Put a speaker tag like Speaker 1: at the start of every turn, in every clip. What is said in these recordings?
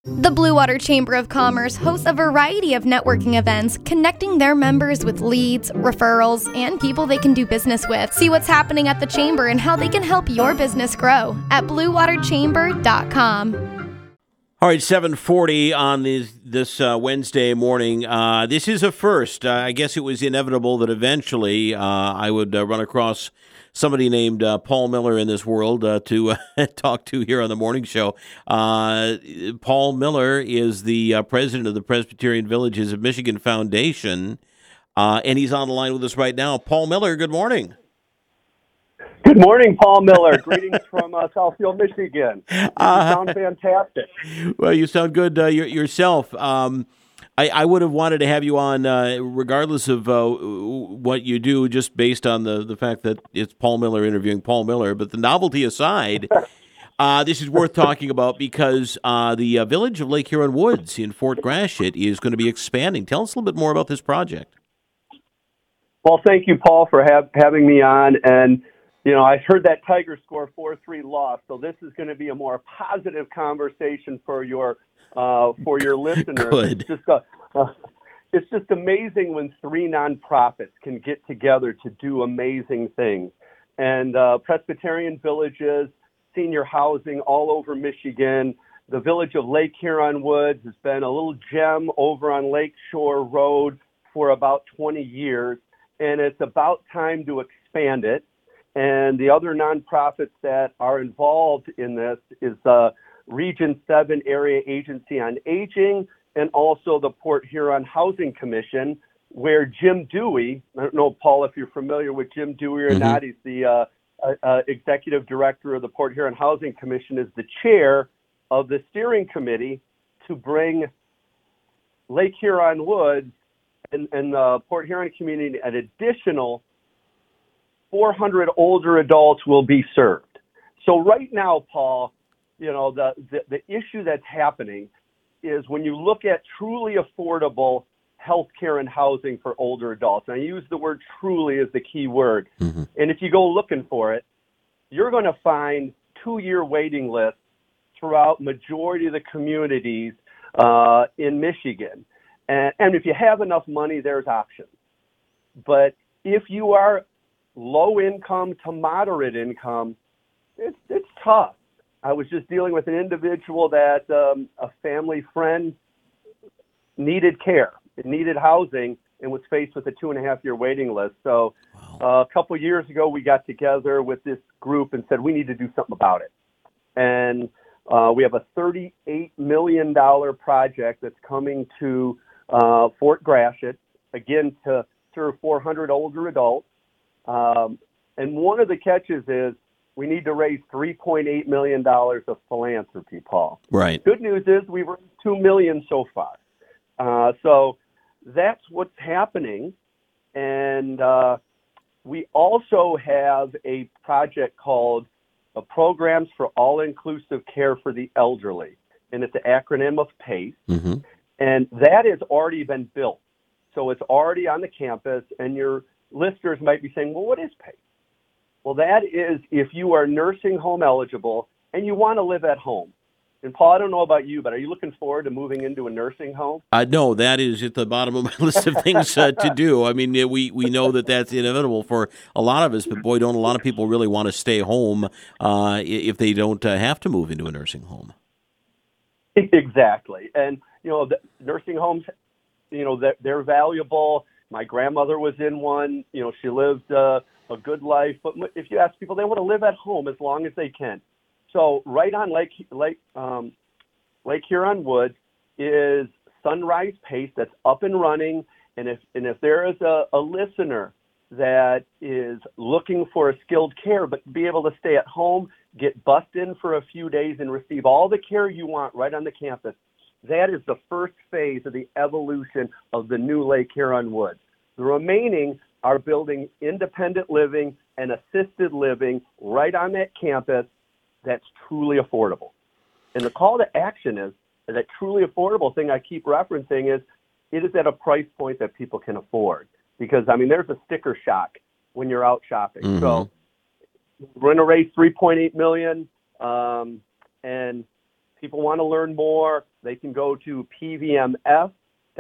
Speaker 1: The Blue Water Chamber of Commerce hosts a variety of networking events, connecting their members with leads, referrals, and people they can do business with. See what's happening at the Chamber and how they can help your business grow at bluewaterchamber.com.
Speaker 2: All right, 7:40 on this Wednesday morning. This is a first. I guess it was inevitable that eventually I would run across somebody named Paul Miller in this world to talk to here on the morning show. Paul Miller is the president of the Presbyterian Villages of Michigan Foundation, and he's on the line with us right now. Paul Miller, good morning.
Speaker 3: Good morning, Paul Miller. Greetings from Southfield, Michigan. You sound fantastic.
Speaker 2: Well, you sound good yourself. I would have wanted to have you on regardless of what you do, just based on the fact that it's Paul Miller interviewing Paul Miller. But the novelty aside, this is worth talking about because the village of Lake Huron Woods in Fort Gratiot is going to be expanding. Tell us a little bit more about this project.
Speaker 3: Well, thank you, Paul, for having me on. And, you know, I heard that Tiger score 4-3 loss, so this is going to be a more positive conversation for your listeners.
Speaker 2: Good.
Speaker 3: It's just amazing when three nonprofits can get together to do amazing things. And Presbyterian villages, senior housing all over Michigan, the village of Lake Huron Woods has been a little gem over on Lake Shore Road for about 20 years, and it's about time to expand it. And the other nonprofits that are involved in this is Region 7 Area Agency on Aging, and also the Port Huron Housing Commission, where Jim Dewey, I don't know, Paul, if you're familiar with Jim Dewey or not, he's the executive director of the Port Huron Housing Commission, is the chair of the steering committee to bring Lake Huron Woods and the Port Huron community an additional 400 older adults will be served. So right now, Paul, you know, the issue that's happening is when you look at truly affordable health care and housing for older adults, and I use the word truly as the key word, and if you go looking for it, you're going to find 2-year waiting lists throughout majority of the communities in Michigan. And if you have enough money, there's options. But if you are low income to moderate income, it's tough. I was just dealing with an individual that a family friend needed care, needed housing, and was faced with a 2.5-year waiting list. So a couple of years ago, we got together with this group and said, we need to do something about it. And we have a $38 million project that's coming to Fort Gratiot, again, to serve 400 older adults. And one of the catches is we need to raise $3.8 million of philanthropy, Paul.
Speaker 2: Right.
Speaker 3: Good news is we've raised $2 million so far. So that's what's happening. And we also have a project called Programs for All-Inclusive Care for the Elderly, and it's an acronym of PACE. And that has already been built. So it's already on the campus, and your listeners might be saying, well, what is PACE? Well, that is if you are nursing home eligible and you want to live at home. And, Paul, I don't know about you, but are you looking forward to moving into a nursing home?
Speaker 2: No, that is at the bottom of my list of things to do. I mean, we know that that's inevitable for a lot of us, but boy, don't a lot of people really want to stay home if they don't have to move into a nursing home.
Speaker 3: Exactly. And, you know, the nursing homes, you know, they're valuable. My grandmother was in one. You know, she lived a good life. But if you ask people, they want to live at home as long as they can. So right on Lake Huron Woods is Sunrise PACE that's up and running. And if there is a listener that is looking for a skilled care but be able to stay at home, get bussed in for a few days and receive all the care you want right on the campus, that is the first phase of the evolution of the new Lake Huron Woods. The remaining are building independent living and assisted living right on that campus that's truly affordable. And the call to action is that truly affordable thing I keep referencing is it is at a price point that people can afford. Because, I mean, there's a sticker shock when you're out shopping. So we're going to raise $3.8 million. And people want to learn more, they can go to pvmf.org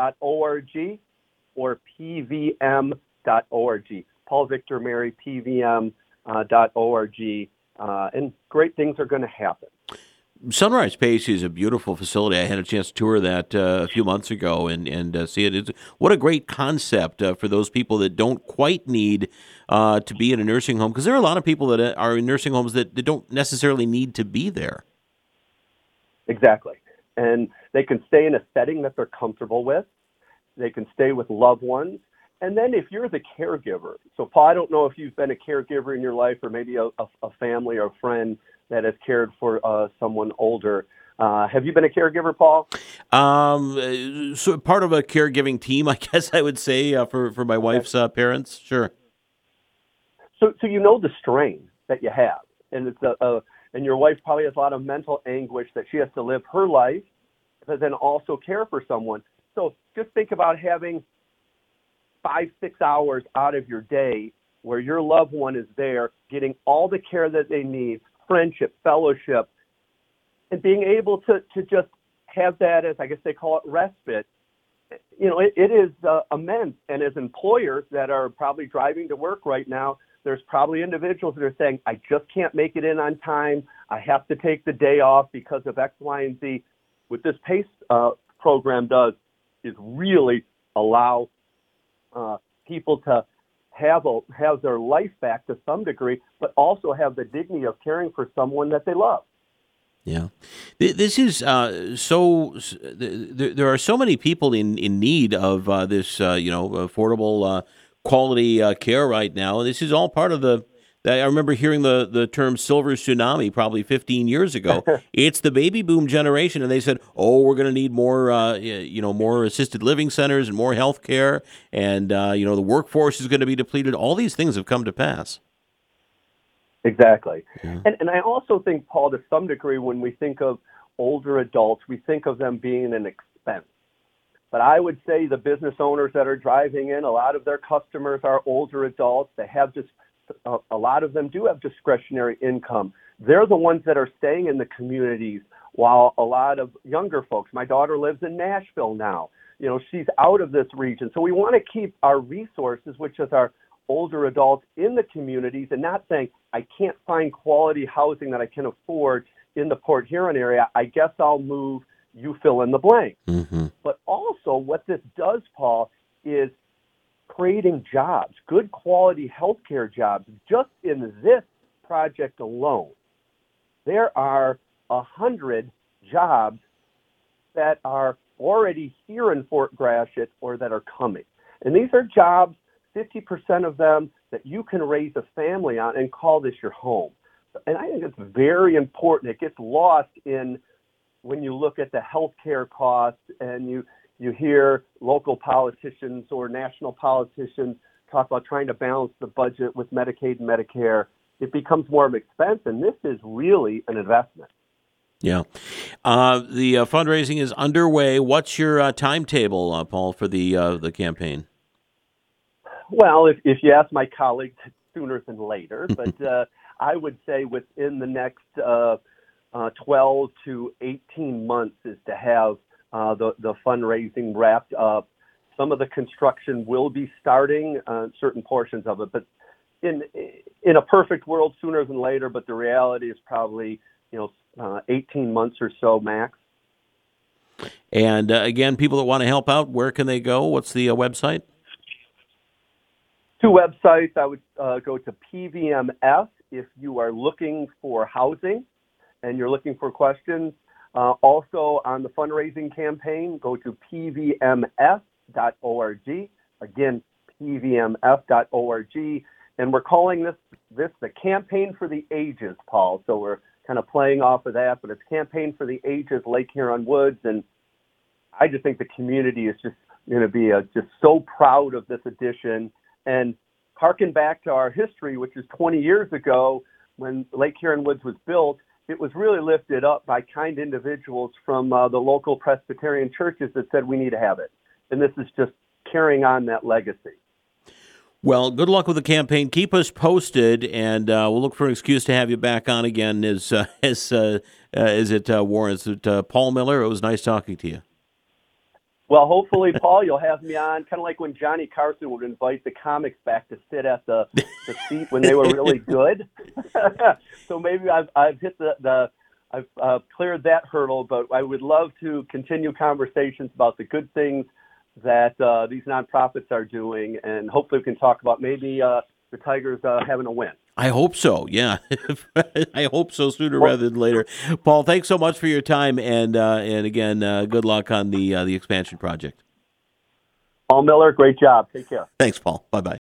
Speaker 3: or pvm.org. Paul Victor Mary, pvm.org. And great things are going to happen.
Speaker 2: Sunrise Pace is a beautiful facility. I had a chance to tour that a few months ago and see it. What a great concept for those people that don't quite need to be in a nursing home, because there are a lot of people that are in nursing homes that don't necessarily need to be there.
Speaker 3: Exactly. And they can stay in a setting that they're comfortable with. They can stay with loved ones. And then if you're the caregiver, so Paul, I don't know if you've been a caregiver in your life or maybe a family or a friend that has cared for someone older. Have you been a caregiver, Paul?
Speaker 2: So part of a caregiving team, I guess I would say, for my wife's parents. Sure.
Speaker 3: So you know the strain that you have, and it's and your wife probably has a lot of mental anguish that she has to live her life, but then also care for someone. So just think about having 5-6 hours out of your day where your loved one is there getting all the care that they need, friendship, fellowship, and being able to just have that as, I guess they call it, respite. You know, it is immense. And as employers that are probably driving to work right now, there's probably individuals that are saying, I just can't make it in on time. I have to take the day off because of X, Y, and Z. What this PACE program does is really allow people to have their life back to some degree, but also have the dignity of caring for someone that they love.
Speaker 2: Yeah, this is there are so many people in need of this affordable quality care right now. This is all part of I remember hearing the term silver tsunami probably 15 years ago. It's the baby boom generation, and they said, "Oh, we're going to need more, more assisted living centers and more health care, and the workforce is going to be depleted." All these things have come to pass.
Speaker 3: Exactly,
Speaker 2: Yeah.
Speaker 3: And I also think, Paul, to some degree, when we think of older adults, we think of them being an expense. But I would say the business owners that are driving in, a lot of their customers are older adults. They have just a lot of them do have discretionary income. They're the ones that are staying in the communities, while a lot of younger folks, my daughter lives in Nashville now, she's out of this region. So we want to keep our resources, which is our older adults, in the communities, and not saying, I can't find quality housing that I can afford in the Port Huron area. I guess I'll move, you fill in the blank.
Speaker 2: Mm-hmm.
Speaker 3: But also what this does, Paul, is creating jobs, good quality healthcare jobs. Just in this project alone, there are 100 jobs that are already here in Fort Gratiot or that are coming. And these are jobs, 50% of them, that you can raise a family on and call this your home. And I think it's very important. It gets lost in when you look at the healthcare costs and you hear local politicians or national politicians talk about trying to balance the budget with Medicaid and Medicare. It becomes more of an expense, and this is really an investment.
Speaker 2: Yeah. The fundraising is underway. What's your timetable, Paul, for the campaign?
Speaker 3: Well, if you ask my colleagues, sooner than later, but I would say within the next 12 to 18 months is to have the fundraising wrapped up. Some of the construction will be starting, certain portions of it, but in a perfect world, sooner than later. But the reality is probably 18 months or so max.
Speaker 2: And again, people that want to help out, where can they go? What's the website?
Speaker 3: 2 websites. I would go to PVMF if you are looking for housing and you're looking for questions. Also on the fundraising campaign, go to pvmf.org. Again, pvmf.org. And we're calling this the Campaign for the Ages, Paul. So we're kind of playing off of that, but it's Campaign for the Ages, Lake Huron Woods. And I just think the community is just going to be just so proud of this addition. And harken back to our history, which is 20 years ago when Lake Huron Woods was built, it was really lifted up by kind individuals from the local Presbyterian churches that said we need to have it. And this is just carrying on that legacy.
Speaker 2: Well, good luck with the campaign. Keep us posted, and we'll look for an excuse to have you back on again as it warrants. Paul Miller, it was nice talking to you.
Speaker 3: Well, hopefully, Paul, you'll have me on, kind of like when Johnny Carson would invite the comics back to sit at the seat when they were really good. So maybe I've hit I've cleared that hurdle, but I would love to continue conversations about the good things that these nonprofits are doing, and hopefully we can talk about maybe the Tigers having a win.
Speaker 2: I hope so, yeah. I hope so sooner rather than later. Paul, thanks so much for your time, and again, good luck on the expansion project.
Speaker 3: Paul Miller, great job. Take care.
Speaker 2: Thanks, Paul. Bye-bye.